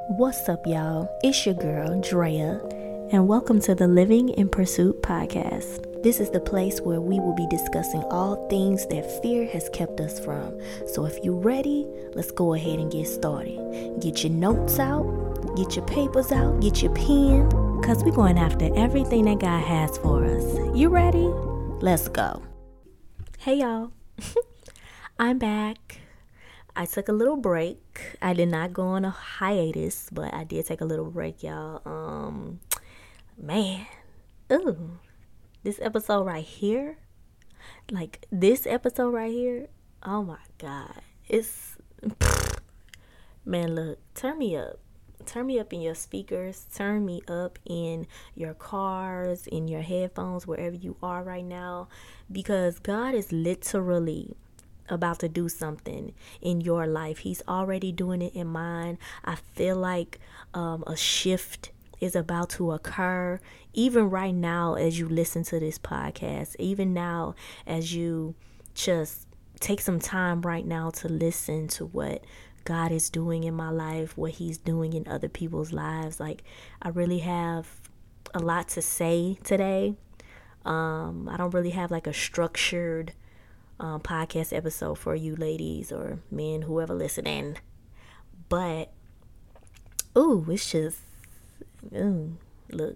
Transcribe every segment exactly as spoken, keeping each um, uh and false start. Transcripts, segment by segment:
What's up, y'all? It's your girl, Drea, and welcome to the Living in Pursuit podcast. This is the place where we will be discussing all things that fear has kept us from. So if you're ready, let's go ahead and get started. Get your notes out, get your papers out, get your pen, because we're going after everything that God has for us. You ready? Let's go. Hey, y'all. I'm back. I took a little break. I did not go on a hiatus, but I did take a little break, y'all. Um, man, ooh, this episode right here, like this episode right here, oh my God, it's, man, look, turn me up. Turn me up in your speakers. Turn me up in your cars, in your headphones, wherever you are right now, because God is literally about to do something in your life. He's already doing it in mine. I feel like um, a shift is about to occur even right now as you listen to this podcast, even now as you just take some time right now to listen to what God is doing in my life, what he's doing in other people's lives. Like, I really have a lot to say today. Um, I don't really have like a structured Um, podcast episode for you ladies or men, whoever listening, but ooh, it's just ooh, look.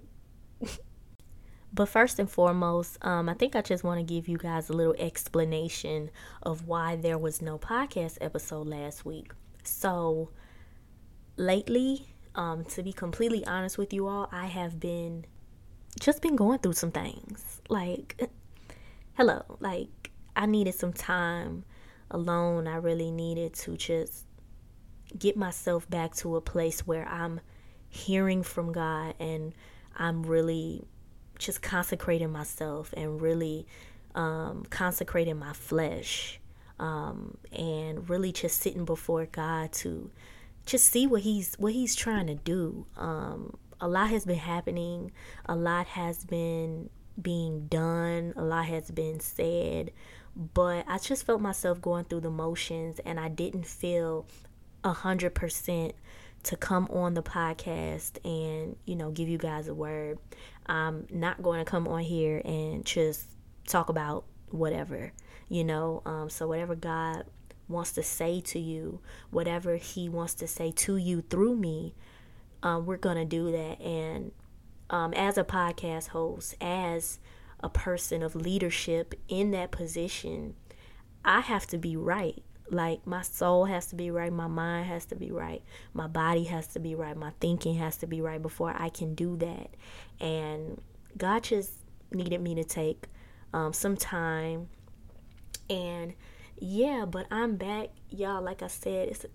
But first and foremost, um, I think I just want to give you guys a little explanation of why there was no podcast episode last week. So lately, um, to be completely honest with you all, I have been just been going through some things. Like, hello, like I needed some time alone. I really needed to just get myself back to a place where I'm hearing from God and I'm really just consecrating myself and really um, consecrating my flesh um, and really just sitting before God to just see what he's what he's trying to do. Um, a lot has been happening. A lot has been being done. A lot has been said. But I just felt myself going through the motions, and I didn't feel a hundred percent to come on the podcast and, you know, give you guys a word. I'm not going to come on here and just talk about whatever, you know. Um, so whatever God wants to say to you, whatever he wants to say to you through me, um, we're going to do that. And um, as a podcast host, as a person of leadership in that position, I have to be right. Like, my soul has to be right, my mind has to be right, my body has to be right, my thinking has to be right before I can do that. And God just needed me to take um, some time. And yeah, but I'm back, y'all. Like I said, it's,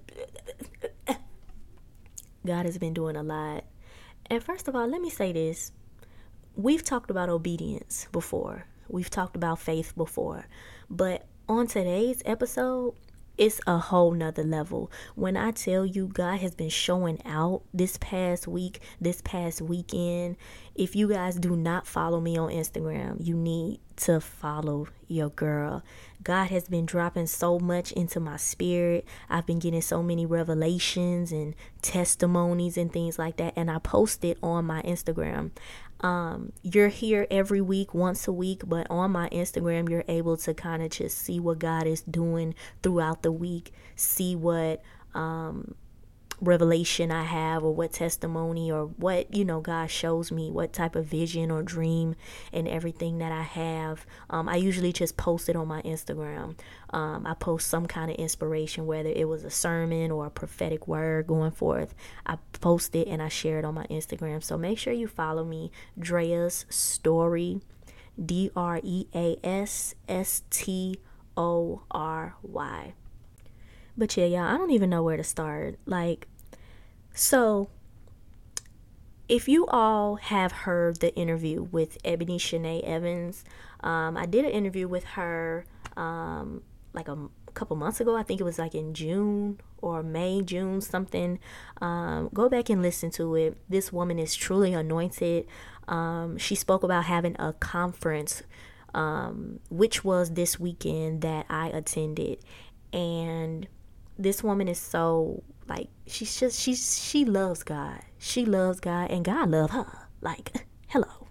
it, God has been doing a lot. And first of all, let me say this. We've talked about obedience before. We've talked about faith before. But on today's episode, it's a whole nother level. When I tell you God has been showing out this past week, this past weekend, if you guys do not follow me on Instagram, you need to follow your girl. God has been dropping so much into my spirit. I've been getting so many revelations and testimonies and things like that. And I post it on my Instagram. Um, you're here every week, once a week, but on my Instagram, you're able to kind of just see what God is doing throughout the week, see what um, revelation I have or what testimony or what, you know, God shows me, what type of vision or dream and everything that I have. Um, I usually just post it on my Instagram. Um, I post some kind of inspiration, whether it was a sermon or a prophetic word going forth. I post it and I share it on my Instagram. So make sure you follow me, Drea's Story, D R E A S S T O R Y. But yeah, y'all, I don't even know where to start. Like, so if you all have heard the interview with Ebony Shanae Evans, um, I did an interview with her um, like a couple months ago. I think it was like in June or May, June, something. Um, go back and listen to it. This woman is truly anointed. Um, she spoke about having a conference, um, which was this weekend that I attended. And this woman is so Like, she's just, she's, she loves God. She loves God and God love her. Like, hello.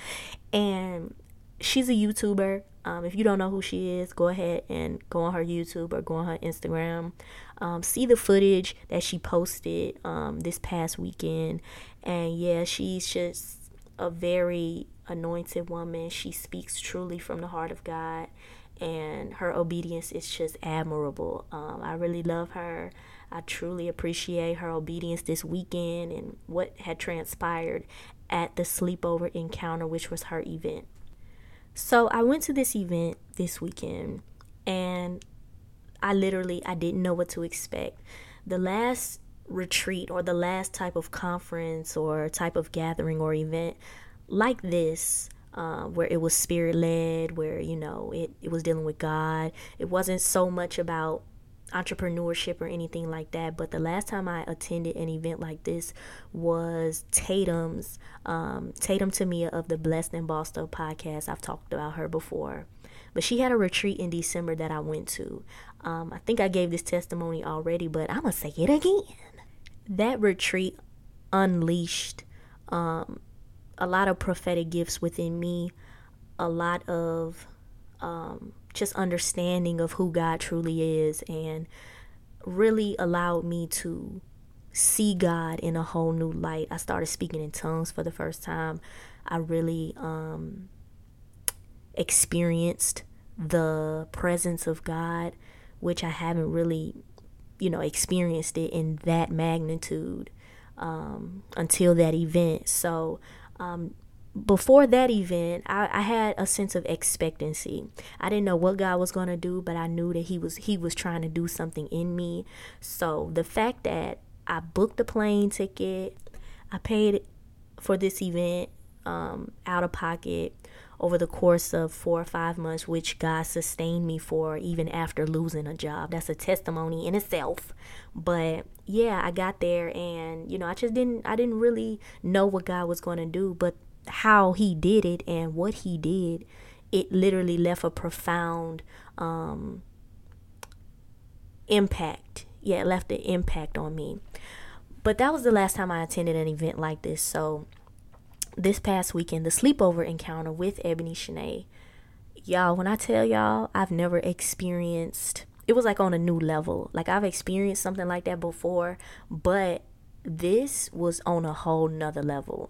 And she's a YouTuber. Um, if you don't know who she is, go ahead and go on her YouTube or go on her Instagram. Um, see the footage that she posted um, this past weekend. And yeah, she's just a very anointed woman. She speaks truly from the heart of God. And her obedience is just admirable. Um, I really love her. I truly appreciate her obedience this weekend and what had transpired at the sleepover encounter, which was her event. So I went to this event this weekend, and I literally, I didn't know what to expect. The last retreat or the last type of conference or type of gathering or event like this, uh, where it was spirit led, where, you know, it, it was dealing with God. It wasn't so much about entrepreneurship or anything like that, but the last time I attended an event like this was Tatum's um Tatum Tamia of the Blessed and Bossed Up podcast. I've talked about her before, but she had a retreat in December that I went to. um I think I gave this testimony already, but I'm gonna say it again. That retreat unleashed um a lot of prophetic gifts within me, a lot of um just understanding of who God truly is, and really allowed me to see God in a whole new light. I started speaking in tongues for the first time. I really um, experienced the presence of God, which I haven't really, you know, experienced it in that magnitude um, until that event. So, um, before that event, I, I had a sense of expectancy. I didn't know what God was going to do, but I knew that he was he was trying to do something in me. So the fact that I booked a plane ticket, I paid for this event um, out of pocket over the course of four or five months, which God sustained me for even after losing a job. That's a testimony in itself. But yeah, I got there, and you know, I just didn't I didn't really know what God was going to do, but how he did it and what he did, it literally left a profound um, impact. Yeah, it left an impact on me. But that was the last time I attended an event like this. So this past weekend, the sleepover encounter with Ebony Shanae, y'all, when I tell y'all, I've never experienced, it was like on a new level. Like, I've experienced something like that before, but this was on a whole nother level.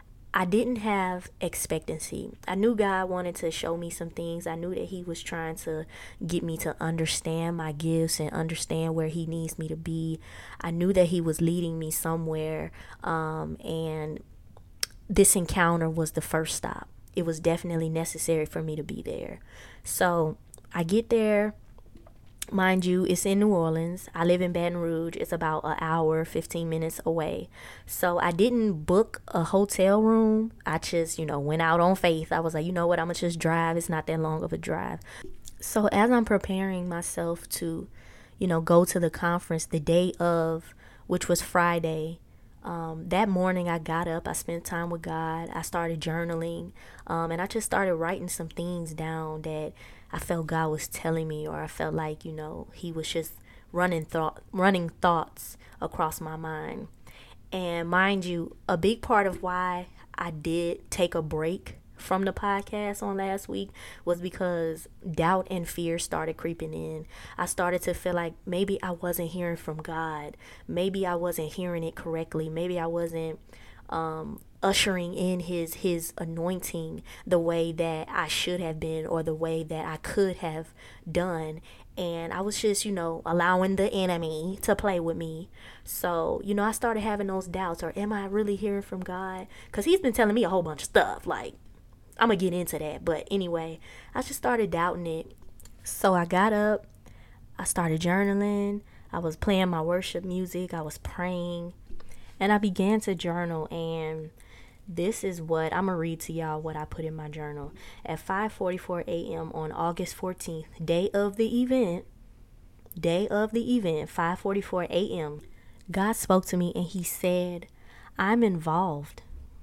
I didn't have expectancy. I knew God wanted to show me some things. I knew that he was trying to get me to understand my gifts and understand where he needs me to be. I knew that he was leading me somewhere. Um, and this encounter was the first stop. It was definitely necessary for me to be there. So I get there. Mind you, it's in New Orleans. I live in Baton Rouge. It's about an hour, fifteen minutes away. So I didn't book a hotel room. I just, you know, went out on faith. I was like, you know what, I'm going to just drive. It's not that long of a drive. So as I'm preparing myself to, you know, go to the conference the day of, which was Friday, Um, that morning I got up, I spent time with God, I started journaling, um, and I just started writing some things down that I felt God was telling me, or I felt like, you know, he was just running thought, running thoughts across my mind. And mind you, a big part of why I did take a break from the podcast on last week was because doubt and fear started creeping in. I started to feel like maybe I wasn't hearing from God. Maybe I wasn't hearing it correctly. Maybe I wasn't um, ushering in his his anointing the way that I should have been, or the way that I could have done. And I was just, you know, allowing the enemy to play with me. So, you know, I started having those doubts, or am I really hearing from God? Because he's been telling me a whole bunch of stuff. Like, I'm going to get into that. But anyway, I just started doubting it. So I got up. I started journaling. I was playing my worship music. I was praying. And I began to journal. And this is what I'm going to read to y'all what I put in my journal. At five forty-four a.m. on August fourteenth, day of the event, day of the event, five forty-four a.m., God spoke to me and he said, I'm involved.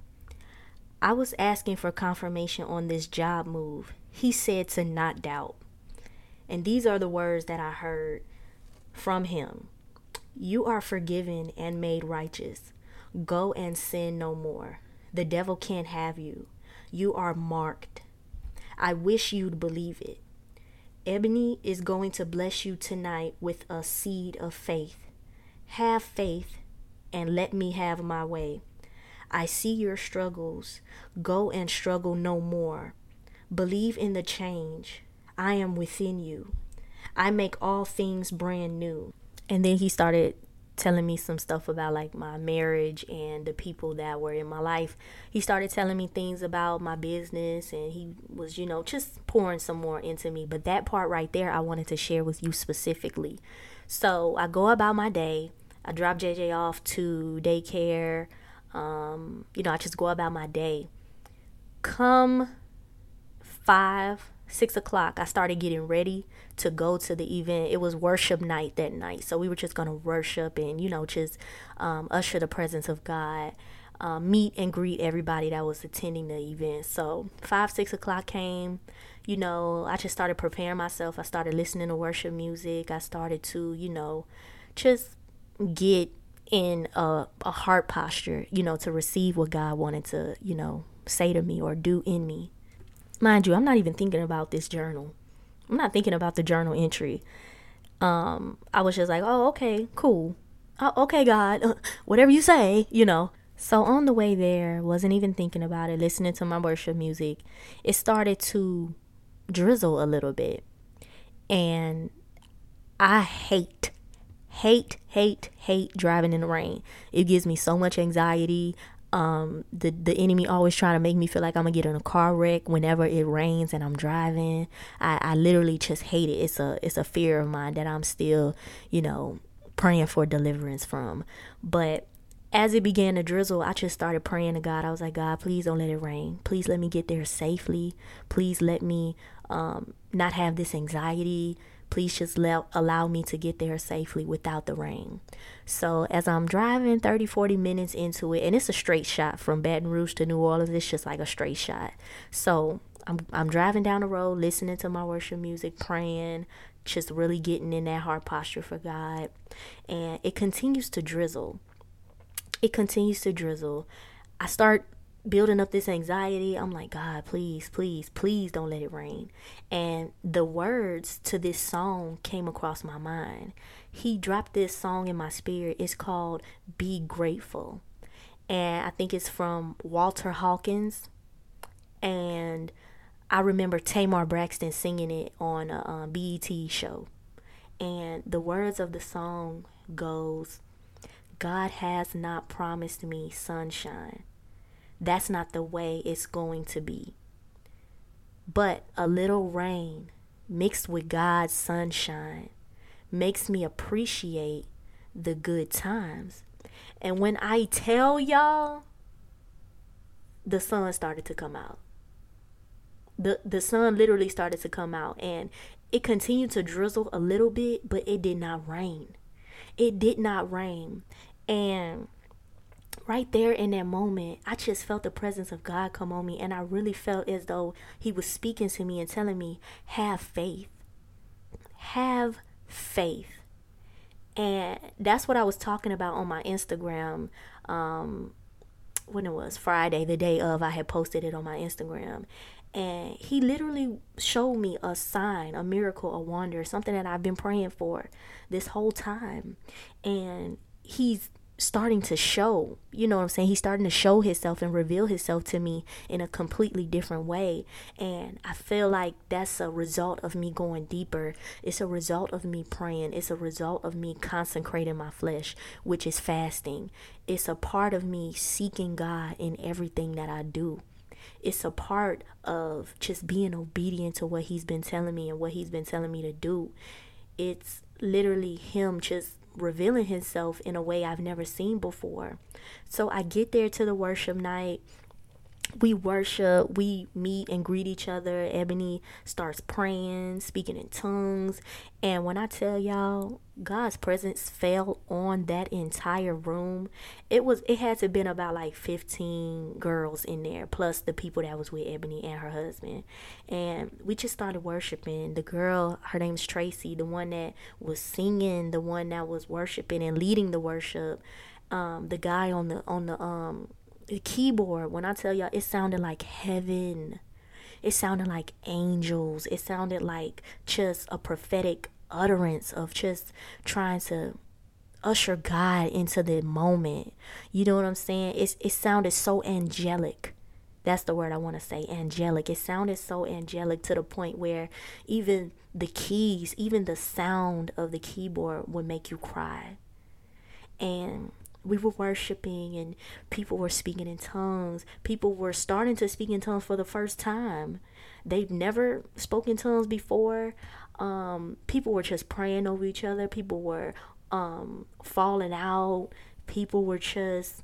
I was asking for confirmation on this job move. He said to not doubt. And these are the words that I heard from him. You are forgiven and made righteous. Go and sin no more. The devil can't have you. You are marked. I wish you'd believe it. Ebony is going to bless you tonight with a seed of faith. Have faith and let me have my way. I see your struggles. Go and struggle no more. Believe in the change. I am within you. I make all things brand new. And then he started telling me some stuff about like my marriage and the people that were in my life. He started telling me things about my business, and he was, you know, just pouring some more into me. But that part right there, I wanted to share with you specifically. So I go about my day. I drop J J off to daycare. Um, you know, I just go about my day. Come five, six o'clock, I started getting ready to go to the event. It was worship night that night. So we were just going to worship and, you know, just um, usher the presence of God, uh, meet and greet everybody that was attending the event. So five, six o'clock came, you know, I just started preparing myself. I started listening to worship music. I started to, you know, just get in a, a heart posture, you know, to receive what God wanted to, you know, say to me or do in me. Mind you, I'm not even thinking about this journal. I'm not thinking about the journal entry. Um, I was just like, oh, okay, cool. Oh, okay, God, uh, whatever you say, you know. So on the way there, wasn't even thinking about it, listening to my worship music. It started to drizzle a little bit. And I hate, hate, hate, hate driving in the rain. It gives me so much anxiety. Um, the, the enemy always trying to make me feel like I'm gonna get in a car wreck whenever it rains and I'm driving. I, I literally just hate it. It's a, it's a fear of mine that I'm still, you know, praying for deliverance from. But as it began to drizzle, I just started praying to God. I was like, God, please don't let it rain. Please let me get there safely. Please let me, um, not have this anxiety. Please just let, allow me to get there safely without the rain. So as I'm driving thirty, forty minutes into it, and it's a straight shot from Baton Rouge to New Orleans, it's just like a straight shot. So I'm I'm driving down the road, listening to my worship music, praying, just really getting in that heart posture for God. And it continues to drizzle. It continues to drizzle. I start building up this anxiety. I'm like, God, please, please, please don't let it rain. And the words to this song came across my mind. He dropped this song in my spirit. It's called Be Grateful. And I think it's from Walter Hawkins. And I remember Tamar Braxton singing it on a um, B E T show. And the words of the song goes, God has not promised me sunshine. That's not the way it's going to be. But a little rain mixed with God's sunshine makes me appreciate the good times. And when I tell y'all, the sun started to come out. The, the sun literally started to come out, and it continued to drizzle a little bit, but it did not rain. It did not rain. And right there in that moment, I just felt the presence of God come on me, and I really felt as though he was speaking to me and telling me, have faith. Have faith. And that's what I was talking about on my Instagram um, when it was Friday, the day of. I had posted it on my Instagram. And he literally showed me a sign, a miracle, a wonder, something that I've been praying for this whole time. And he's starting to show, you know what I'm saying? He's starting to show himself and reveal himself to me in a completely different way. And I feel like that's a result of me going deeper. It's a result of me praying. It's a result of me consecrating my flesh, which is fasting. It's a part of me seeking God in everything that I do. It's a part of just being obedient to what he's been telling me and what he's been telling me to do. It's literally him just revealing himself in a way I've never seen before. So I get there to the worship night. we worship, we meet and greet each other. Ebony starts praying, speaking in tongues. And when I tell y'all, God's presence fell on that entire room. It was it had to have been about like fifteen girls in there, plus the people that was with Ebony and her husband. And we just started worshiping. The girl, her name's Tracy, the one that was singing, the one that was worshiping and leading the worship. Um, the guy on the on the um the keyboard, when I tell y'all, it sounded like heaven. It sounded like angels. It sounded like just a prophetic utterance of just trying to usher God into the moment. You know what I'm saying? It's, it sounded so angelic. That's the word I want to say, angelic. It sounded so angelic to the point where even the keys, even the sound of the keyboard would make you cry. And we were worshiping and people were speaking in tongues. People were starting to speak in tongues for the first time. They've never spoken tongues before. Um, people were just praying over each other. People were um, falling out. People were just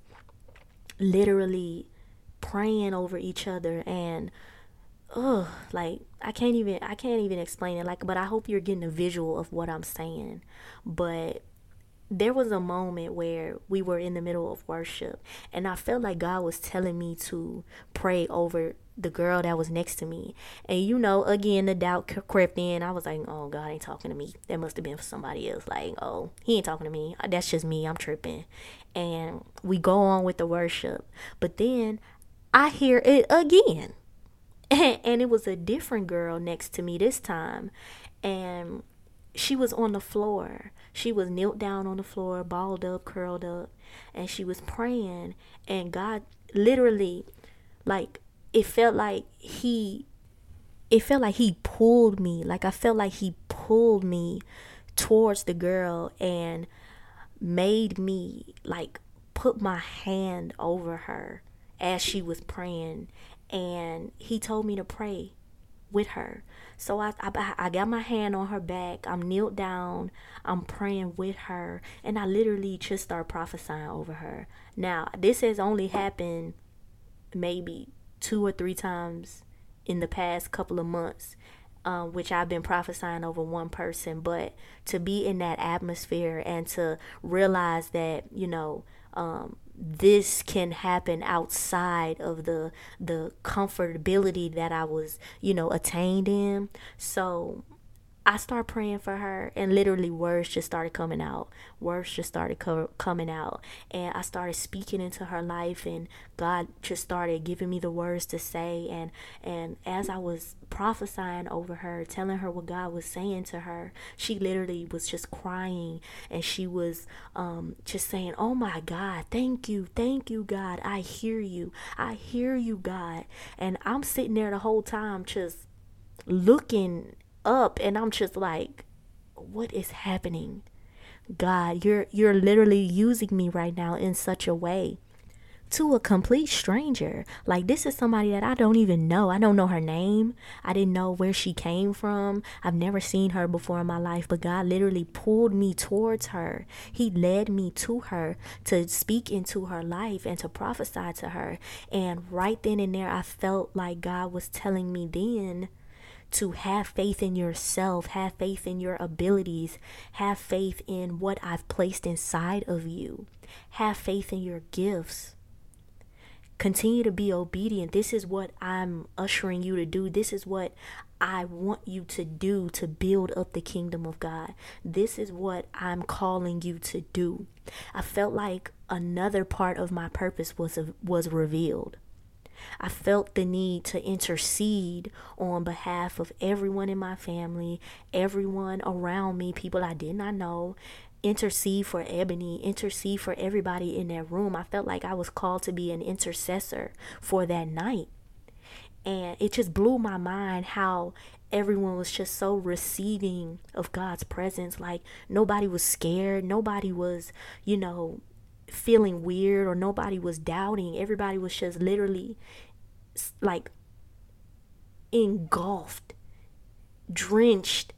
literally praying over each other. And ugh, like I can't even I can't even explain it. Like, but I hope you're getting a visual of what I'm saying. But there was a moment where we were in the middle of worship and I felt like God was telling me to pray over the girl that was next to me. And you know, again, the doubt crept in. I was like, oh, God ain't talking to me. That must have been for somebody else. Like, oh, he ain't talking to me. That's just me. I'm tripping. And we go on with the worship. But then I hear it again. And it was a different girl next to me this time. And she was on the floor. She was knelt down on the floor, balled up, curled up, and she was praying. And God literally, like, it felt like he, it felt like he pulled me. Like, I felt like he pulled me towards the girl and made me, like, put my hand over her as she was praying. And he told me to pray with her. So I, I I got my hand on her back. I'm knelt down. I'm praying with her. And I literally just start prophesying over her. Now, this has only happened maybe two or three times in the past couple of months, um, which I've been prophesying over one person. But to be in that atmosphere and to realize that, you know, um, this can happen outside of the the comfortability that I was, you know, attained in. So I started praying for her and literally words just started coming out. Words just started co- coming out. And I started speaking into her life and God just started giving me the words to say. And, and as I was prophesying over her, telling her what God was saying to her, she literally was just crying. And she was um, just saying, oh my God, thank you. Thank you, God. I hear you. I hear you, God. And I'm sitting there the whole time just looking up and I'm just like, what is happening? God, you're you're literally using me right now in such a way to a complete stranger. Like, this is somebody that I don't even know. I don't know her name. I didn't know where she came from. I've never seen her before in my life, but God literally pulled me towards her. He led me to her to speak into her life and to prophesy to her. And right then and there, I felt like God was telling me then to have faith in yourself, have faith in your abilities, have faith in what I've placed inside of you, have faith in your gifts. Continue to be obedient. This is what I'm ushering you to do. This is what I want you to do to build up the kingdom of God. This is what I'm calling you to do. I felt like another part of my purpose was was revealed. I felt the need to intercede on behalf of everyone in my family, everyone around me, people I did not know. Intercede for Ebony, intercede for everybody in that room. I felt like I was called to be an intercessor for that night. And it just blew my mind how everyone was just so receiving of God's presence. Like, nobody was scared. Nobody was, you know, feeling weird, or nobody was doubting. Everybody was just literally like engulfed, drenched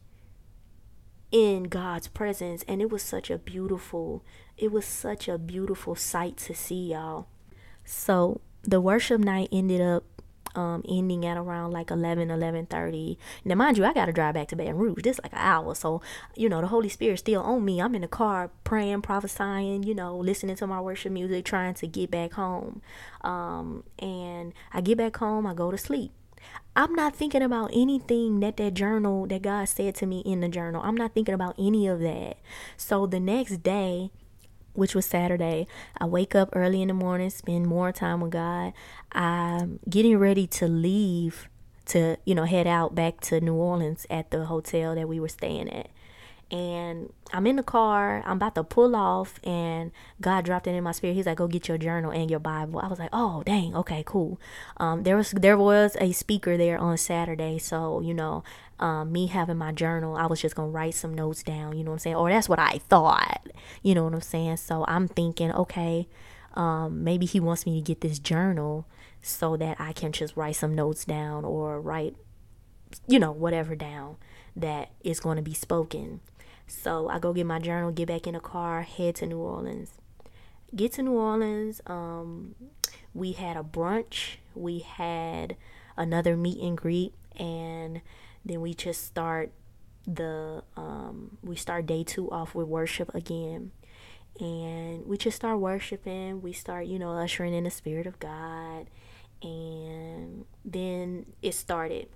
in God's presence. And it was such a beautiful, it was such a beautiful sight to see, y'all. So the worship night ended up um ending at around like eleven, eleven thirty. Now mind you, I gotta drive back to Baton Rouge. This like an hour. So, you know, the Holy Spirit's still on me. I'm in the car praying, prophesying, you know, listening to my worship music, trying to get back home. Um and I get back home, I go to sleep. I'm not thinking about anything that that journal that God said to me in the journal. I'm not thinking about any of that. So the next day, which was Saturday, I wake up early in the morning, spend more time with God. I'm getting ready to leave to, you know, head out back to New Orleans at the hotel that we were staying at. And I'm in the car, I'm about to pull off, and God dropped it in my spirit. He's like, go get your journal and your Bible. I was like, oh dang, okay, cool. Um, there was there was a speaker there on Saturday, so you know, um, me having my journal, I was just gonna write some notes down, you know what I'm saying? Or that's what I thought, you know what I'm saying? So I'm thinking, okay, um, maybe he wants me to get this journal so that I can just write some notes down or write, you know, whatever down that is going to be spoken. So I go get my journal, get back in the car, head to New Orleans. Get to New Orleans. Um, we had a brunch. We had another meet and greet, and then we just start the um, we start day two off with worship again, and we just start worshiping. We start, you know, ushering in the Spirit of God, and then it started.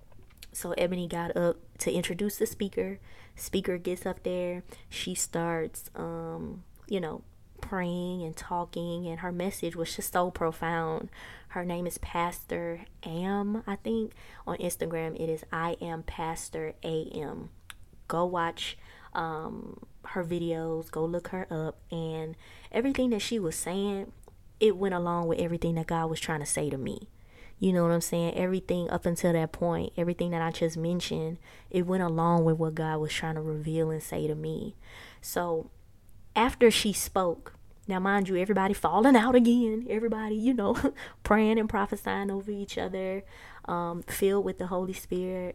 So Ebony got up to introduce the speaker. Speaker gets up there. She starts, um, you know, praying and talking, and her message was just so profound. Her name is Pastor Am, I think. On Instagram, it is I am Pastor A M. Go watch um, her videos. Go look her up. And everything that she was saying, it went along with everything that God was trying to say to me. You know what I'm saying? Everything up until that point, everything that I just mentioned, it went along with what God was trying to reveal and say to me. So after she spoke, now mind you, everybody falling out again. Everybody, you know, praying and prophesying over each other, um, filled with the Holy Spirit.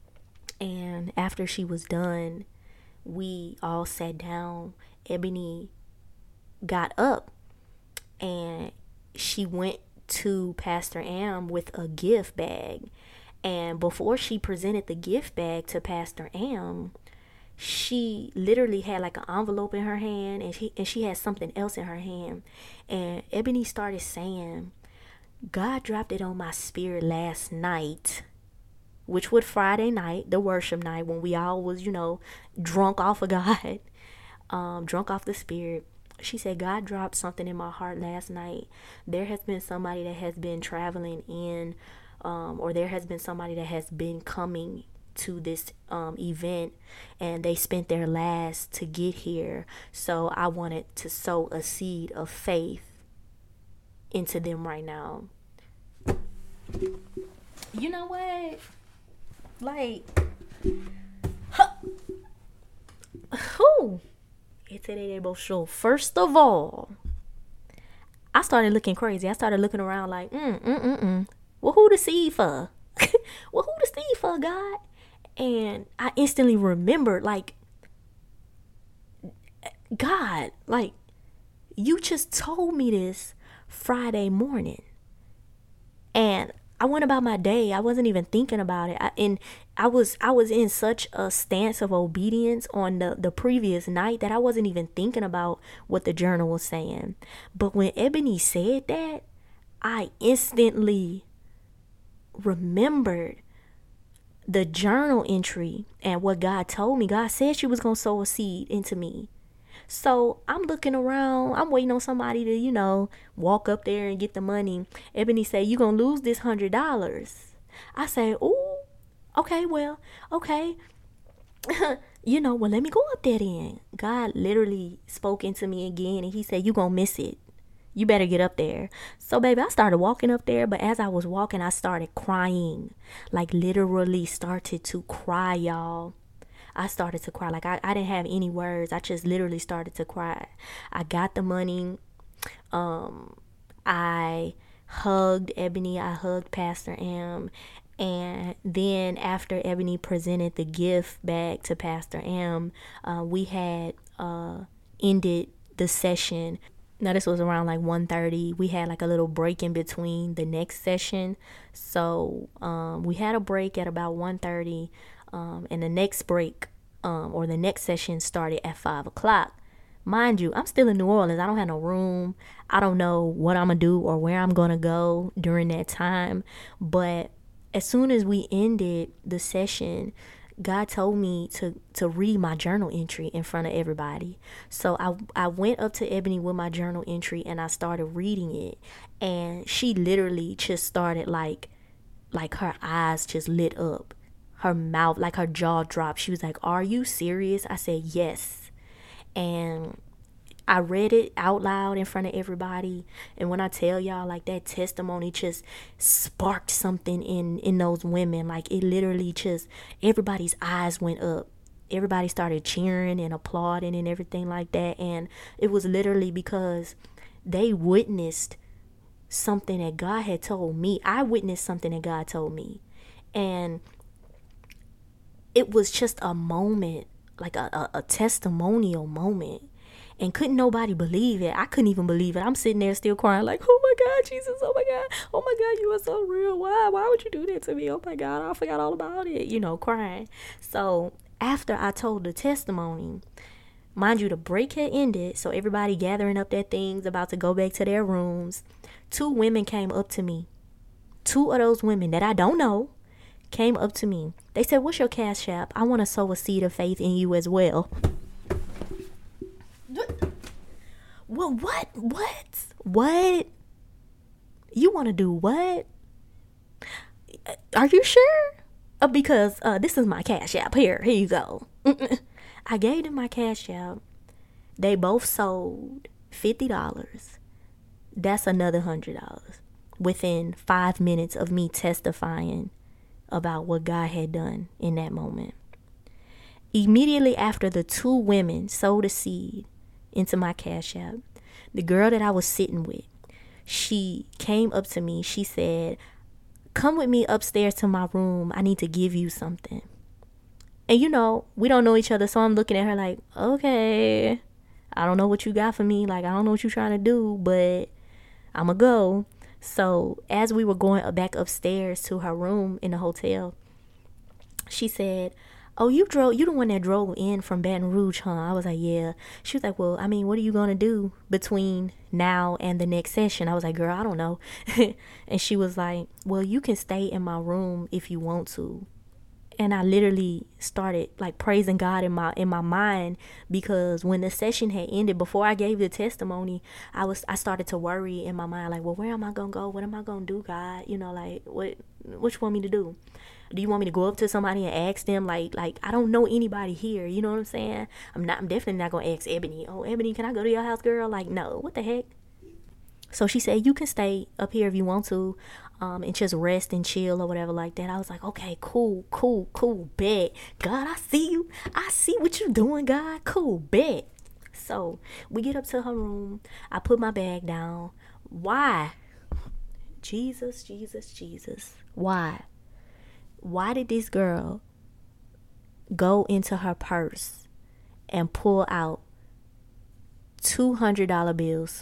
And after she was done, we all sat down. Ebony got up and she went to Pastor Am with a gift bag. And before she presented the gift bag to Pastor Am, she literally had like an envelope in her hand, and she and she had something else in her hand. And Ebony started saying, God dropped it on my spirit last night, which was Friday night, the worship night, when we all was, you know, drunk off of God, um, drunk off the Spirit. She said, God dropped something in my heart last night. There has been somebody that has been traveling in, um, or there has been somebody that has been coming to this um, event, and they spent their last to get here. So I wanted to sow a seed of faith into them right now. You know what? Like, huh. Who? First of all, I started looking crazy. I started looking around like, mm, mm, mm, mm. Well, who the seed for? Well, who the seed for, God? And I instantly remembered, like, God, like, you just told me this Friday morning. And I went about my day. I wasn't even thinking about it. I, and I was I was in such a stance of obedience on the, the previous night that I wasn't even thinking about what the journal was saying. But when Ebony said that, I instantly remembered the journal entry and what God told me. God said she was going to sow a seed into me. So I'm looking around. I'm waiting on somebody to, you know, walk up there and get the money. Ebony said, you going to lose this one hundred dollars. I say, ooh, okay, well, okay. You know, well, let me go up there then. God literally spoke into me again, and he said, you going to miss it. You better get up there. So, baby, I started walking up there, but as I was walking, I started crying. Like, literally started to cry, y'all. I started to cry. Like, I, I didn't have any words. I just literally started to cry. I got the money. Um, I hugged Ebony. I hugged Pastor Am. And then after Ebony presented the gift bag to Pastor Am, uh, we had uh, ended the session. Now this was around like one thirty. We had like a little break in between the next session. So um, we had a break at about one thirty, um, and the next break um, or the next session started at five o'clock. Mind you, I'm still in New Orleans. I don't have no room. I don't know what I'm going to do or where I'm going to go during that time. But as soon as we ended the session, God told me to, to read my journal entry in front of everybody. So I, I went up to Ebony with my journal entry and I started reading it. And she literally just started like, like her eyes just lit up. Her mouth, like her jaw dropped. She was like, "Are you serious?" I said, "Yes." And I read it out loud in front of everybody. And when I tell y'all, like, that testimony just sparked something in, in those women. Like, it literally just, everybody's eyes went up. Everybody started cheering and applauding and everything like that. And it was literally because they witnessed something that God had told me. I witnessed something that God told me. And it was just a moment, like a, a, a testimonial moment. And couldn't nobody believe it. I couldn't even believe it. I'm sitting there still crying like, "Oh my God, Jesus, oh my God, oh my God, you are so real. Why? Why would you do that to me? Oh my God, I forgot all about it." You know, crying. So after I told the testimony, mind you, the break had ended. So everybody gathering up their things, about to go back to their rooms. Two women came up to me. Two of those women that I don't know came up to me. They said, "What's your Cash App? I want to sow a seed of faith in you as well." Well, what? What? What? You want to do what? Are you sure? Uh, because uh, this is my Cash App. Here, here you go. I gave them my Cash App. They both sold fifty dollars. That's another one hundred dollars within five minutes of me testifying about what God had done in that moment. Immediately after the two women sowed a seed into my Cash App, the girl that I was sitting with, she came up to me. She said, "Come with me upstairs to my room. I need to give you something." And you know, we don't know each other, so I'm looking at her like, "Okay, I don't know what you got for me. Like, I don't know what you're trying to do, but I'ma go." So as we were going back upstairs to her room in the hotel, she said, "Oh, you drove, you the one that drove in from Baton Rouge, huh?" I was like, "Yeah." She was like, "Well, I mean, what are you going to do between now and the next session?" I was like, "Girl, I don't know." And she was like, "Well, you can stay in my room if you want to." And I literally started like praising God in my in my mind, because when the session had ended, before I gave the testimony, I was I started to worry in my mind, like, well, where am I gonna go? What am I gonna do, God? You know, like, what what you want me to do? Do you want me to go up to somebody and ask them? Like, like I don't know anybody here. You know what I'm saying? I'm not. I'm definitely not gonna ask Ebony. "Oh, Ebony, can I go to your house, girl?" Like, no. What the heck? So she said, "You can stay up here if you want to, um, and just rest and chill or whatever like that." I was like, "Okay, cool, cool, cool, bet. God, I see you. I see what you doing, God. Cool, bet." So we get up to her room. I put my bag down. Why? Jesus, Jesus, Jesus. Why? Why did this girl go into her purse and pull out two hundred dollar bills?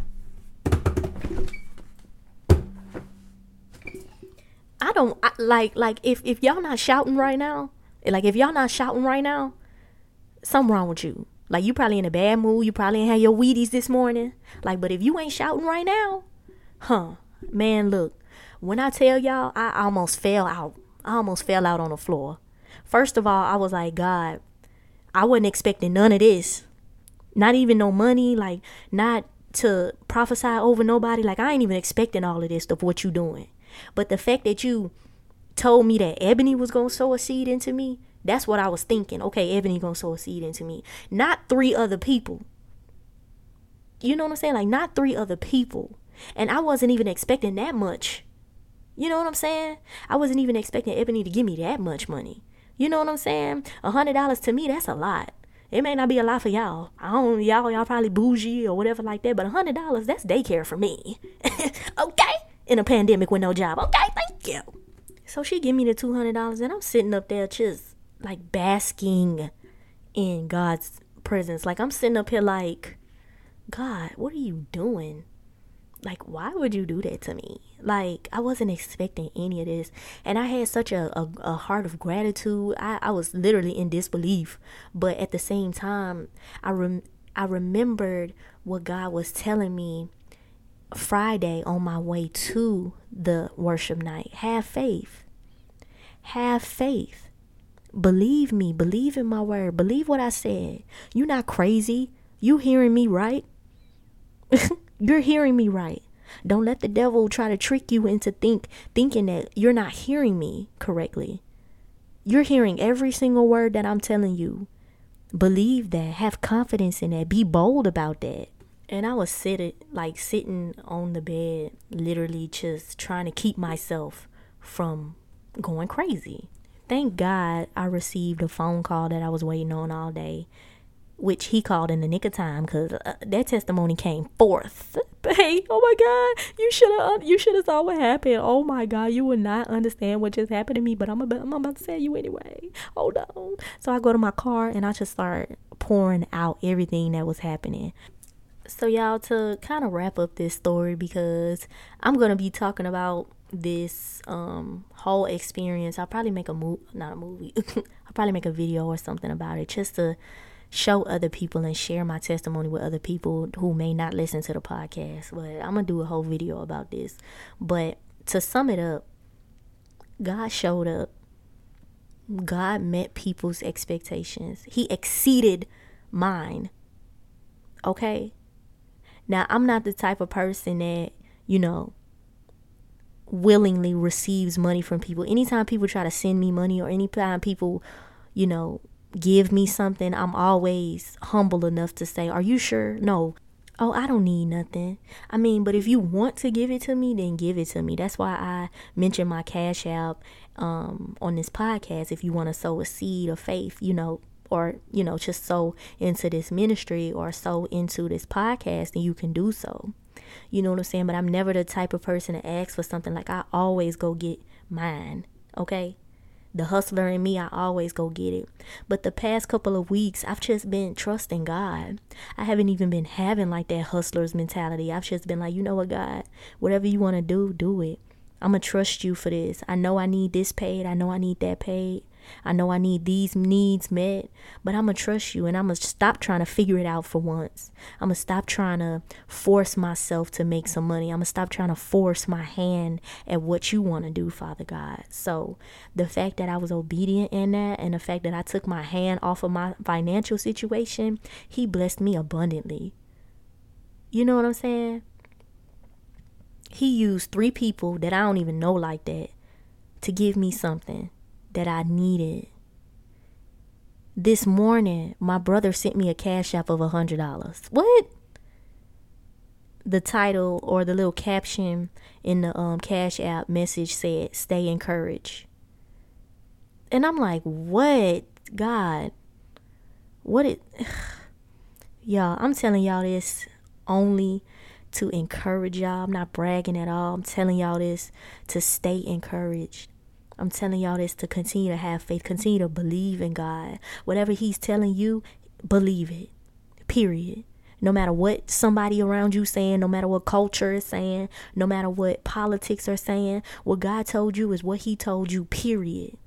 I don't I, like like if, if y'all not shouting right now, like if y'all not shouting right now, something wrong with you. Like, you probably in a bad mood. You probably ain't had your Wheaties this morning. Like, but if you ain't shouting right now, huh, man, look, when I tell y'all, I almost fell out. I almost fell out on the floor. First of all, I was like, "God, I wasn't expecting none of this. Not even no money, like not to prophesy over nobody. Like, I ain't even expecting all of this stuff, what you doing. But the fact that you told me that Ebony was going to sow a seed into me, that's what I was thinking. Okay, Ebony going to sow a seed into me. Not three other people. You know what I'm saying? Like, not three other people. And I wasn't even expecting that much. You know what I'm saying? I wasn't even expecting Ebony to give me that much money. You know what I'm saying? A hundred dollars to me, that's a lot. It may not be a lot for y'all. I don't, y'all, y'all probably bougie or whatever like that. But a hundred dollars, that's daycare for me. Okay? In a pandemic with no job. Okay, thank you. So she give me the two hundred dollars and I'm sitting up there just like basking in God's presence. Like, I'm sitting up here like, God, what are you doing? Like, why would you do that to me? Like, I wasn't expecting any of this. And I had such a, a, a heart of gratitude. I, I was literally in disbelief. But at the same time, I, rem- I remembered what God was telling me Friday on my way to the worship night. Have faith. Have faith. Believe me. Believe in my word. Believe what I said. You're not crazy. You hearing me right? You're hearing me right. Don't let the devil try to trick you into think thinking that you're not hearing me correctly. You're hearing every single word that I'm telling you. Believe that. Have confidence in that. Be bold about that. And I was sitting, like sitting on the bed, literally just trying to keep myself from going crazy. Thank God I received a phone call that I was waiting on all day, which he called in the nick of time, because uh, that testimony came forth. Hey, oh my God, you should have you should have saw what happened. Oh my God, you would not understand what just happened to me, but I'm about, I'm about to tell you anyway. Hold on. So I go to my car and I just start pouring out everything that was happening. So y'all, to kind of wrap up this story, because I'm going to be talking about this um whole experience. I'll probably make a movie, not a movie. I'll probably make a video or something about it, just to show other people and share my testimony with other people who may not listen to the podcast. But I'm going to do a whole video about this. But to sum it up, God showed up. God met people's expectations. He exceeded mine. Okay? Now, I'm not the type of person that, you know, willingly receives money from people. Anytime people try to send me money, or anytime people, you know, give me something, I'm always humble enough to say, are you sure? No. Oh, I don't need nothing. I mean, but if you want to give it to me, then give it to me. That's why I mentioned my Cash App um, on this podcast. If you want to sow a seed of faith, you know, or, you know, just sow into this ministry or sow into this podcast, and you can do so. You know what I'm saying? But I'm never the type of person to ask for something. Like, I always go get mine. Okay? The hustler in me, I always go get it. But the past couple of weeks, I've just been trusting God. I haven't even been having like that hustler's mentality. I've just been like, you know what, God, whatever you want to do, do it. I'm going to trust you for this. I know I need this paid. I know I need that paid. I know I need these needs met, but I'm going to trust you, and I'm going to stop trying to figure it out for once. I'm going to stop trying to force myself to make some money. I'm going to stop trying to force my hand at what you want to do, Father God. So the fact that I was obedient in that, and the fact that I took my hand off of my financial situation, he blessed me abundantly. You know what I'm saying? He used three people that I don't even know like that to give me something that I needed. This morning, my brother sent me a Cash App of a hundred dollars. What? The title or the little caption in the um Cash App message said, "Stay encouraged." And I'm like, what? God, what it? Y'all, I'm telling y'all this only to encourage y'all. I'm not bragging at all. I'm telling y'all this to stay encouraged. I'm telling y'all this to continue to have faith, continue to believe in God. Whatever he's telling you, believe it, period. No matter what somebody around you saying, no matter what culture is saying, no matter what politics are saying, what God told you is what he told you, period.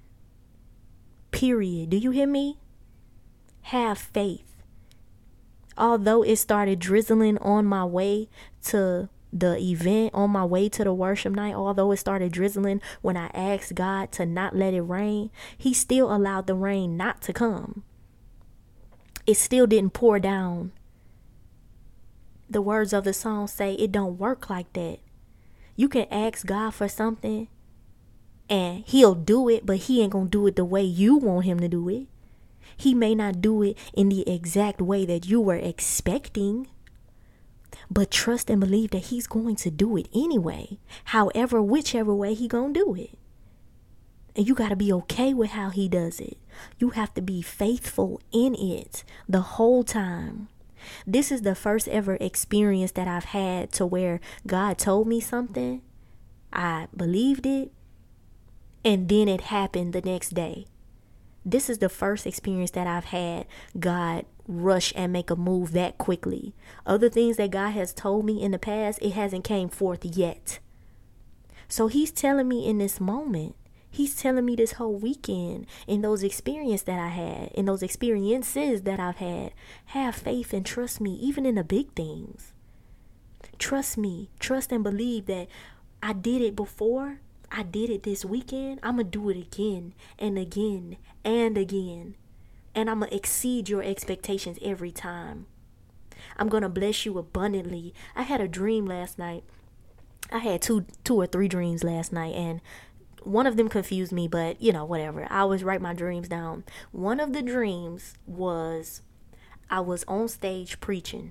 Period. Do you hear me? Have faith. Although it started drizzling on my way to the event, on my way to the worship night, although it started drizzling when I asked God to not let it rain, he still allowed the rain not to come. It still didn't pour down. The words of the song say it don't work like that. You can ask God for something and he'll do it, but he ain't gonna do it the way you want him to do it. He may not do it in the exact way that you were expecting, but trust and believe that he's going to do it anyway. However, whichever way he gonna do it. And you got to be okay with how he does it. You have to be faithful in it the whole time. This is the first ever experience that I've had to where God told me something, I believed it, and then it happened the next day. This is the first experience that I've had God rush and make a move that quickly. Other things that God has told me in the past, it hasn't came forth yet. So he's telling me in this moment, he's telling me this whole weekend, in those experiences that I had, in those experiences that I've had, have faith and trust me, even in the big things. Trust me, trust and believe that I did it before. I did it this weekend. I'm going to do it again and again and again. And I'm going to exceed your expectations every time. I'm going to bless you abundantly. I had a dream last night. I had two two or three dreams last night, and one of them confused me, but you know, whatever. I always write my dreams down. One of the dreams was I was on stage preaching.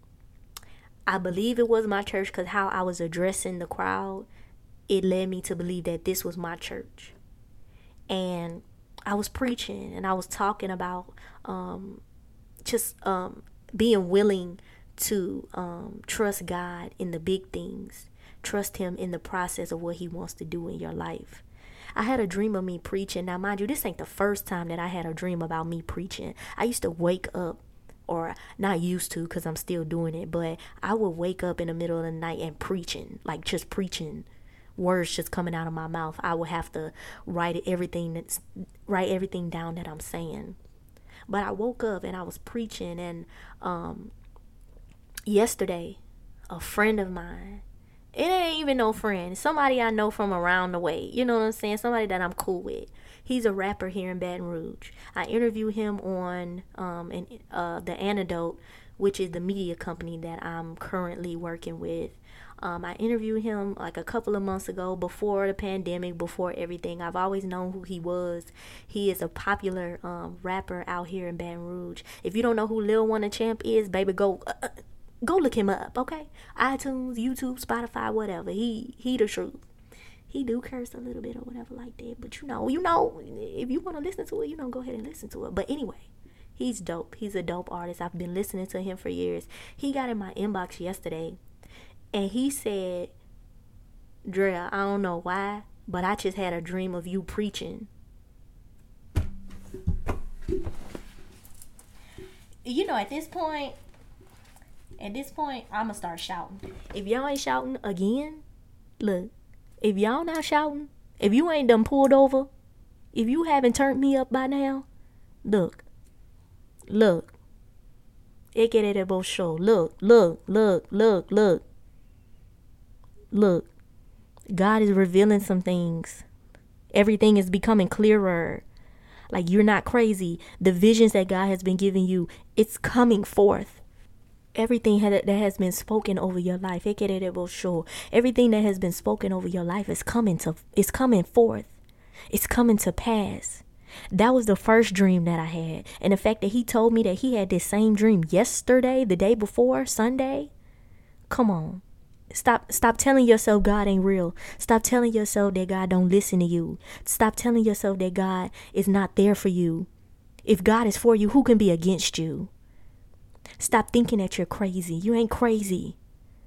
I believe it was my church because how I was addressing the crowd, it led me to believe that this was my church. And I was preaching and I was talking about um, just um, being willing to um, trust God in the big things. Trust him in the process of what he wants to do in your life. I had a dream of me preaching. Now, mind you, this ain't the first time that I had a dream about me preaching. I used to wake up, or not used to because I'm still doing it, but I would wake up in the middle of the night and preaching, like just preaching, words just coming out of my mouth. I would have to write everything that's write everything down that I'm saying. But I woke up and I was preaching, and um, yesterday, a friend of mine, it ain't even no friend, somebody I know from around the way, you know what I'm saying, somebody that I'm cool with. He's a rapper here in Baton Rouge. I interviewed him on um an, uh The Antidote, which is the media company that I'm currently working with. Um, I interviewed him like a couple of months ago, before the pandemic, before everything. I've always known who he was. He is a popular um rapper out here in Baton Rouge. If you don't know who Lil Wayne Champ is, baby, go uh, go look him up, okay? iTunes, YouTube, Spotify, whatever. He he the truth. He do curse a little bit or whatever like that, but you know, you know, if you want to listen to it, you know, go ahead and listen to it. But anyway, he's dope. He's a dope artist. I've been listening to him for years. He got in my inbox yesterday, and he said, Drea, I don't know why, but I just had a dream of you preaching. You know, at this point, at this point, I'm going to start shouting. If y'all ain't shouting again, look, if y'all not shouting, if you ain't done pulled over, if you haven't turned me up by now, look, look, it get it at both show. Look, look, look, look, look, look. God is revealing some things. Everything is becoming clearer. Like, you're not crazy. The visions that God has been giving you, it's coming forth. Everything that has been spoken over your life, everything that has been spoken over your life is coming to, it's coming forth. It's coming to pass. That was the first dream that I had. And the fact that he told me that he had this same dream yesterday, the day before, Sunday. Come on. Stop stop telling yourself God ain't real. Stop telling yourself that God don't listen to you. Stop telling yourself that God is not there for you. If God is for you, who can be against you? Stop thinking that you're crazy. You ain't crazy.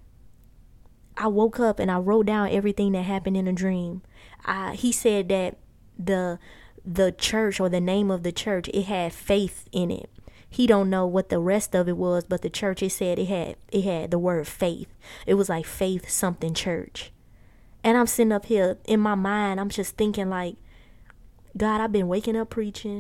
I woke up and I wrote down everything that happened in a dream. I, he said that the the church, or the name of the church, it had faith in it. He don't know what the rest of it was, but the church, it said it had it had the word faith. It was like Faith something church. And I'm sitting up here in my mind, I'm just thinking like, God, I've been waking up preaching.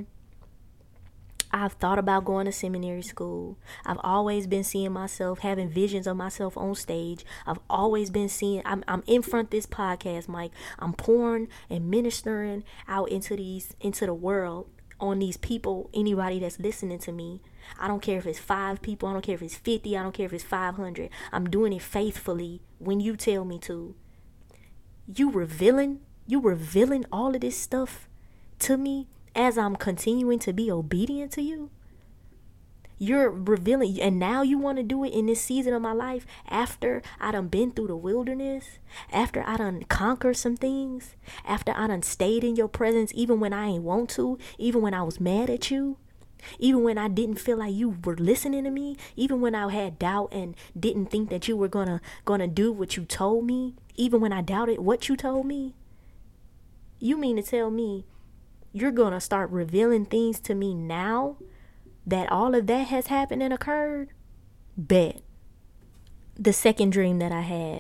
I've thought about going to seminary school. I've always been seeing myself, having visions of myself on stage. I've always been seeing, I'm, I'm in front of this podcast mic. I'm pouring and ministering out into these, into the world, on these people, anybody that's listening to me. I don't care if it's five people. I don't care if it's fifty. I don't care if it's five hundred. I'm doing it faithfully when you tell me to. You revealing, you revealing all of this stuff to me as I'm continuing to be obedient to you. You're revealing, and now you want to do it in this season of my life after I done been through the wilderness, after I done conquered some things, after I done stayed in your presence even when I ain't want to, even when I was mad at you, even when I didn't feel like you were listening to me, even when I had doubt and didn't think that you were gonna gonna do what you told me, even when I doubted what you told me. You mean to tell me you're gonna start revealing things to me now that all of that has happened and occurred, bet. The second dream that I had,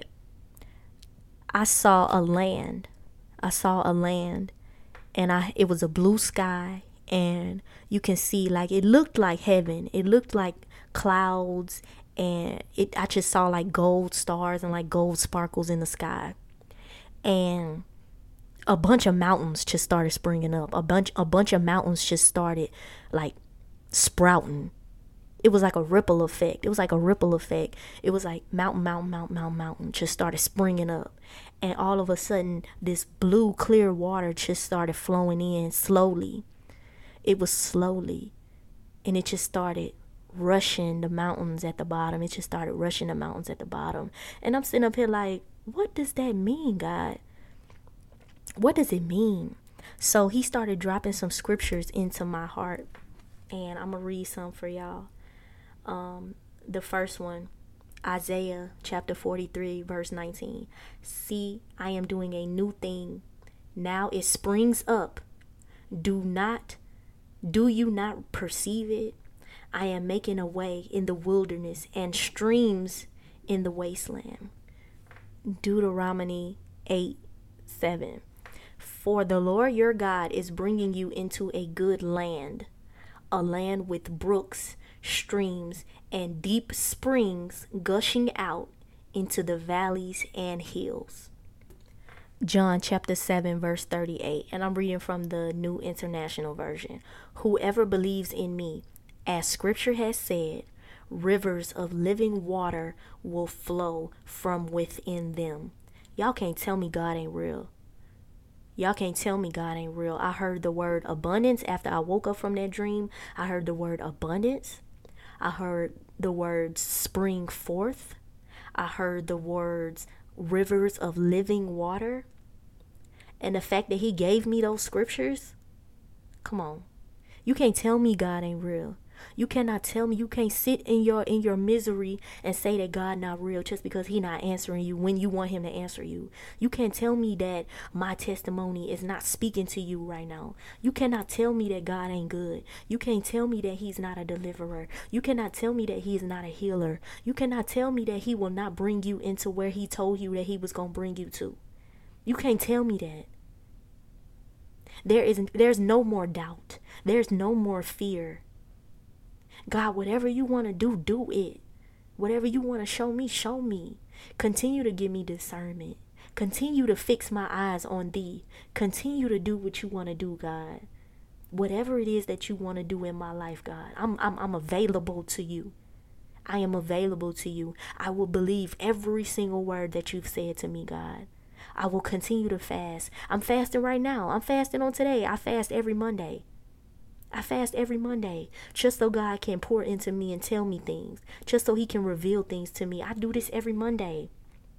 I saw a land. I saw a land and I it was a blue sky, and you can see, like, it looked like heaven. It looked like clouds, and it I just saw like gold stars and like gold sparkles in the sky. And a bunch of mountains just started springing up. A bunch a bunch of mountains just started like sprouting. It was like a ripple effect. It was like a ripple effect. It was like mountain, mountain, mountain, mountain, mountain just started springing up. And all of a sudden, this blue, clear water just started flowing in slowly. It was slowly. And it just started rushing the mountains at the bottom. It just started rushing the mountains at the bottom. And I'm sitting up here like, what does that mean, God? What does it mean? So he started dropping some scriptures into my heart. And I'm going to read some for y'all. Um, the first one, Isaiah chapter forty-three, verse nineteen. See, I am doing a new thing. Now it springs up. Do not, do you not perceive it? I am making a way in the wilderness and streams in the wasteland. Deuteronomy eight, seven. For the Lord your God is bringing you into a good land, a land with brooks, streams, and deep springs gushing out into the valleys and hills. John chapter seven, verse thirty-eight, and I'm reading from the New International Version. Whoever believes in me, as scripture has said, rivers of living water will flow from within them. Y'all can't tell me God ain't real. Y'all can't tell me God ain't real. I heard the word abundance after I woke up from that dream. I heard the word abundance. I heard the words spring forth. I heard the words rivers of living water. And the fact that he gave me those scriptures, come on. You can't tell me God ain't real. You cannot tell me, you can't sit in your in your misery and say that God not real just because he not answering you when you want him to answer you. You can't tell me that my testimony is not speaking to you right now. You cannot tell me that God ain't good. You can't tell me that he's not a deliverer. You cannot tell me that he is not a healer. You cannot tell me that he will not bring you into where he told you that he was going to bring you to. You can't tell me that. There isn't, there's no more doubt. There's no more fear. God, whatever you want to do, do it. Whatever you want to show me, show me. Continue to give me discernment. Continue to fix my eyes on thee. Continue to do what you want to do, God. Whatever it is that you want to do in my life, God, I'm, I'm, I'm available to you. I am available to you. I will believe every single word that you've said to me, God. I will continue to fast. I'm fasting right now. I'm fasting on today. I fast every Monday. I fast every Monday just so God can pour into me and tell me things, just so he can reveal things to me. I do this every Monday.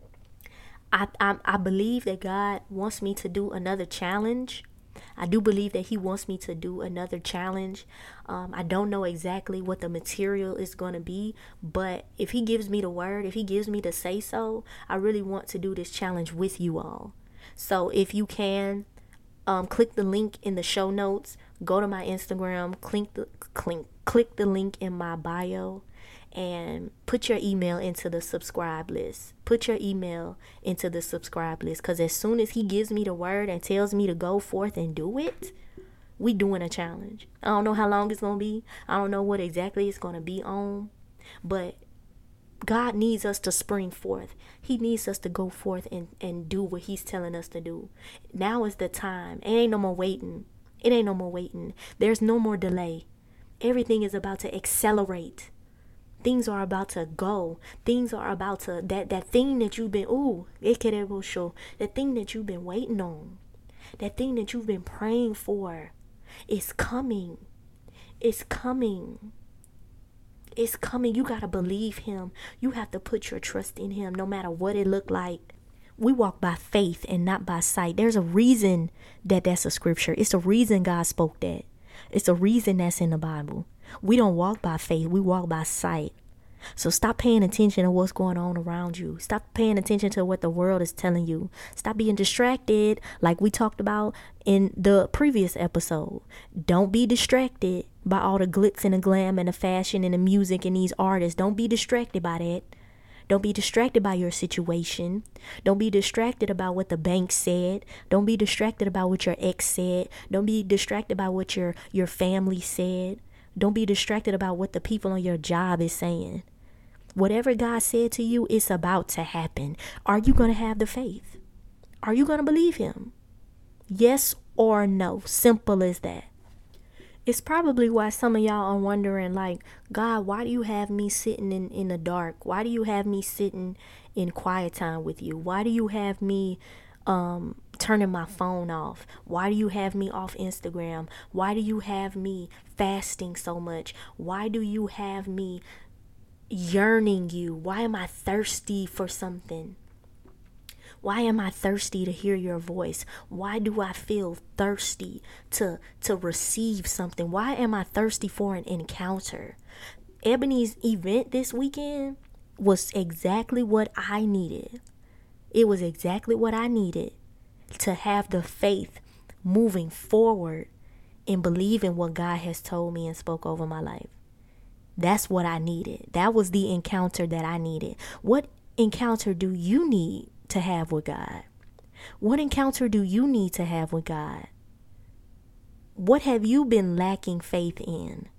I, I, I believe that God wants me to do another challenge. I do believe that he wants me to do another challenge. Um, I don't know exactly what the material is going to be, but if he gives me the word, if he gives me the say so, I really want to do this challenge with you all. So if you can, um, click the link in the show notes. Go to my Instagram, click the, click, click the link in my bio, and put your email into the subscribe list. Put your email into the subscribe list, because as soon as he gives me the word and tells me to go forth and do it, we doing a challenge. I don't know how long it's going to be. I don't know what exactly it's going to be on, but God needs us to spring forth. He needs us to go forth and, and do what he's telling us to do. Now is the time. It ain't no more waiting. It ain't no more waiting. There's no more delay. Everything is about to accelerate. Things are about to go. Things are about to, that, that thing that you've been, ooh, it can show, that thing that you've been waiting on, that thing that you've been praying for, is coming. It's coming. It's coming. You got to believe him. You have to put your trust in him no matter what it looked like. We walk by faith and not by sight. There's a reason that that's a scripture. It's a reason God spoke that. It's a reason that's in the Bible. We don't walk by faith. We walk by sight. So stop paying attention to what's going on around you. Stop paying attention to what the world is telling you. Stop being distracted like we talked about in the previous episode. Don't be distracted by all the glitz and the glam and the fashion and the music and these artists. Don't be distracted by that. Don't be distracted by your situation. Don't be distracted about what the bank said. Don't be distracted about what your ex said. Don't be distracted by what your, your family said. Don't be distracted about what the people on your job is saying. Whatever God said to you, it's about to happen. Are you going to have the faith? Are you going to believe him? Yes or no. Simple as that. It's probably why some of y'all are wondering, like, God, why do you have me sitting in, in the dark? Why do you have me sitting in quiet time with you? Why do you have me um, turning my phone off? Why do you have me off Instagram? Why do you have me fasting so much? Why do you have me yearning you? Why am I thirsty for something? Why am I thirsty to hear your voice? Why do I feel thirsty to to receive something? Why am I thirsty for an encounter? Ebony's event this weekend was exactly what I needed. It was exactly what I needed to have the faith moving forward and believing what God has told me and spoke over my life. That's what I needed. That was the encounter that I needed. What encounter do you need to have with God? What encounter do you need to have with God? What have you been lacking faith in?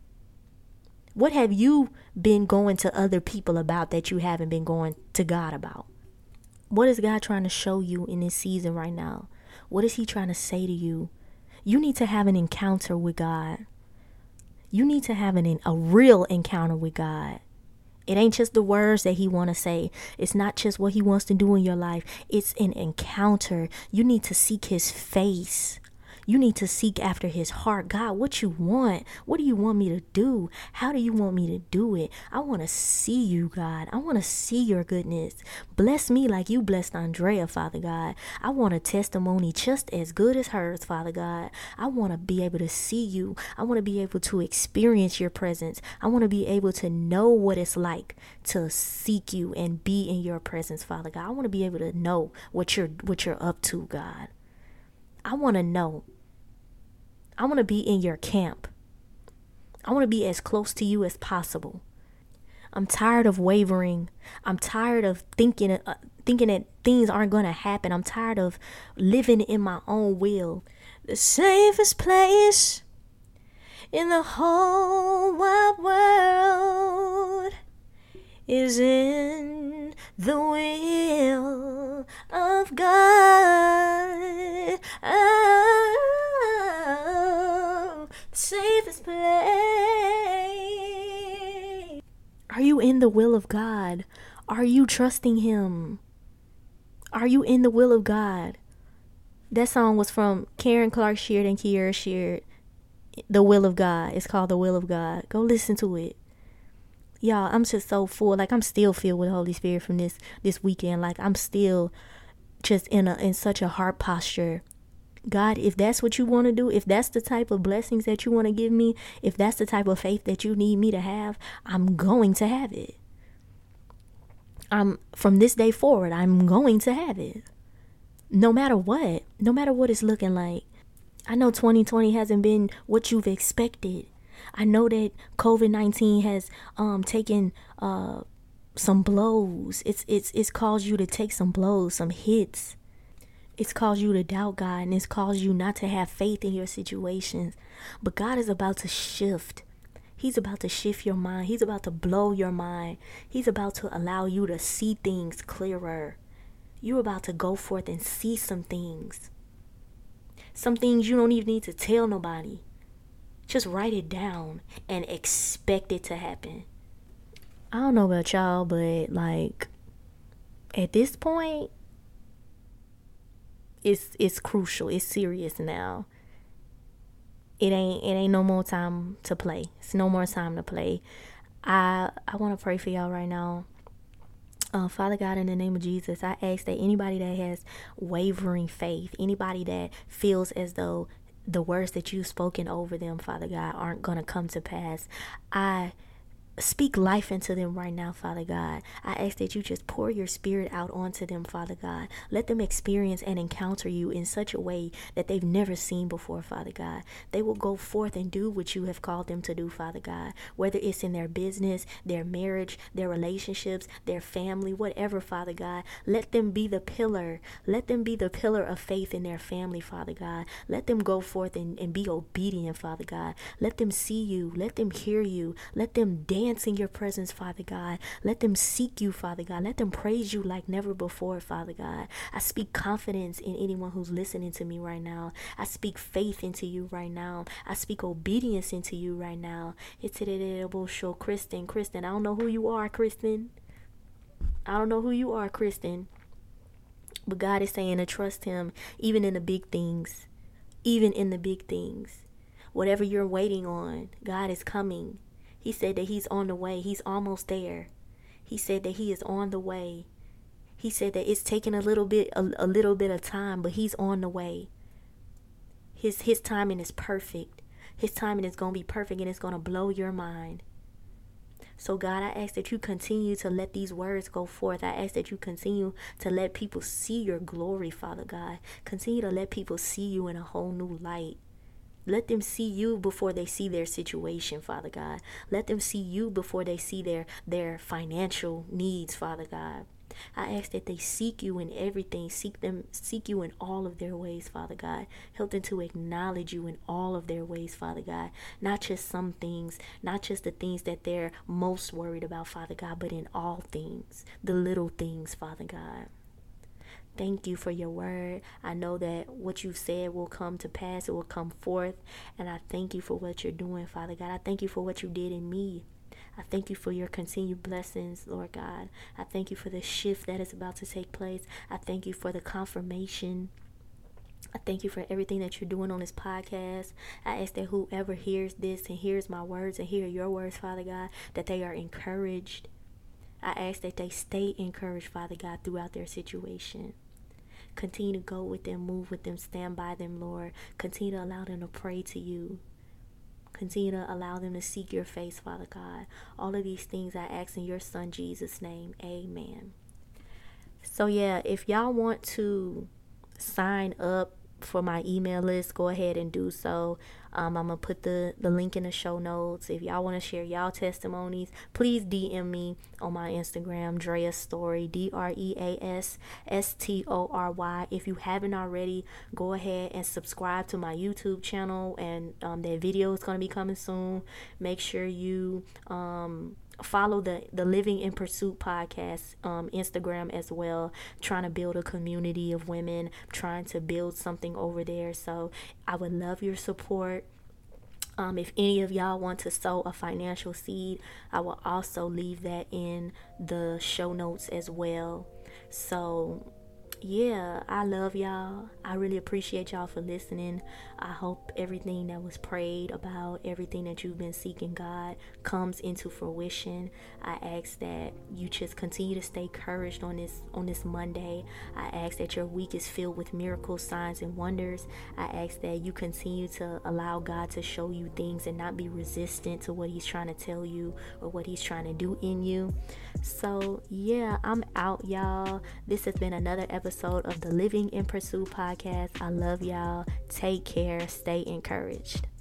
What have you been going to other people about that you haven't been going to God about? What is God trying to show you in this season right now? What is he trying to say to you? You need to have an encounter with God. You need to have an, a real encounter with God. It ain't just the words that he want to say. It's not just what he wants to do in your life. It's an encounter. You need to seek his face. You need to seek after his heart. God, what you want? What do you want me to do? How do you want me to do it? I want to see you, God. I want to see your goodness. Bless me like you blessed Andrea, Father God. I want a testimony just as good as hers, Father God. I want to be able to see you. I want to be able to experience your presence. I want to be able to know what it's like to seek you and be in your presence, Father God. I want to be able to know what you're what you're up to, God. I want to know. I want to be in your camp. I want to be as close to you as possible. I'm tired of wavering. I'm tired of thinking uh, thinking that things aren't going to happen. I'm tired of living in my own will. The safest place in the whole wide world is in the will of God. Oh, the safest place. Are you in the will of God? Are you trusting him? Are you in the will of God? That song was from Karen Clark Sheard and Kiera Sheard. The Will of God. It's called The Will of God. Go listen to it. Y'all, I'm just so full. Like, I'm still filled with the Holy Spirit from this this weekend. Like, I'm still just in a in such a heart posture. God, if that's what you want to do, if that's the type of blessings that you want to give me, if that's the type of faith that you need me to have, I'm going to have it. I'm from this day forward, I'm going to have it. No matter what, no matter what it's looking like. I know twenty twenty hasn't been what you've expected. I know that covid nineteen has um taken uh some blows. It's it's it's caused you to take some blows, some hits. It's caused you to doubt God, and it's caused you not to have faith in your situations. But God is about to shift. He's about to shift your mind. He's about to blow your mind. He's about to allow you to see things clearer. You're about to go forth and see some things. Some things you don't even need to tell nobody. Just write it down and expect it to happen. I don't know about y'all, but like at this point, it's it's crucial. It's serious now. It ain't it ain't no more time to play. It's no more time to play. I I want to pray for y'all right now. Uh, Father God, in the name of Jesus, I ask that anybody that has wavering faith, anybody that feels as though the words that you've spoken over them, Father God, aren't going to come to pass, I Speak life into them right now, Father God. I ask that you just pour your spirit out onto them, Father God. Let them experience and encounter you in such a way that they've never seen before, Father God. They will go forth and do what you have called them to do, Father God. Whether it's in their business, their marriage, their relationships, their family, whatever, Father God. Let them be the pillar. Let them be the pillar of faith in their family, Father God. Let them go forth and, and be obedient, Father God. Let them see you. Let them hear you. Let them dance in your presence, Father God. Let them seek you, Father God. Let them praise you like never before, Father God. I speak confidence in anyone who's listening to me right now. I speak faith into you right now. I speak obedience into you right now. It's show Kristen. Kristen, I don't know who you are, Kristen. I don't know who you are, Kristen. But God is saying to trust him even in the big things. Even in the big things. Whatever you're waiting on, God is coming. He said that he's on the way. He's almost there. He said that he is on the way. He said that it's taking a little bit, a, a little bit of time, but he's on the way. His his timing is perfect. His timing is going to be perfect, and it's going to blow your mind. So God, I ask that you continue to let these words go forth. I ask that you continue to let people see your glory, Father God. Continue to let people see you in a whole new light. Let them see you before they see their situation, Father God. Let them see you before they see their, their financial needs, Father God. I ask that they seek you in everything. Seek them, seek you in all of their ways, Father God. Help them to acknowledge you in all of their ways, Father God. Not just some things, not just the things that they're most worried about, Father God, but in all things, the little things, Father God. Thank you for your word. I know that what you've said will come to pass. It will come forth. And I thank you for what you're doing, Father God. I thank you for what you did in me. I thank you for your continued blessings, Lord God. I thank you for the shift that is about to take place. I thank you for the confirmation. I thank you for everything that you're doing on this podcast. I ask that whoever hears this and hears my words and hear your words, Father God, that they are encouraged. I ask that they stay encouraged, Father God, throughout their situation. Continue to go with them, move with them, stand by them, Lord. Continue to allow them to pray to you. Continue to allow them to seek your face, Father God. All of these things I ask in your Son, Jesus' name. Amen. So, yeah, if y'all want to sign up for my email list, go ahead and do so. Um, I'm going to put the, the link in the show notes. If y'all want to share y'all testimonies, please D M me on my Instagram, Drea Story, D R E A S S T O R Y. If you haven't already, go ahead and subscribe to my YouTube channel, and um, that video is going to be coming soon. Make sure you um, follow the the Living in Pursuit podcast um, Instagram as well. Trying to build a community of women, trying to build something over there. So I would love your support. Um, if any of y'all want to sow a financial seed, I will also leave that in the show notes as well. So yeah, I love y'all. I really appreciate y'all for listening. I hope everything that was prayed about, everything that you've been seeking God, comes into fruition. I ask that you just continue to stay encouraged on this on this Monday. I ask that your week is filled with miracles, signs, and wonders. I ask that you continue to allow God to show you things and not be resistant to what he's trying to tell you or what he's trying to do in you. So yeah, I'm out, y'all. This has been another episode episode of the Living in Pursuit podcast. I love y'all. Take care. Stay encouraged.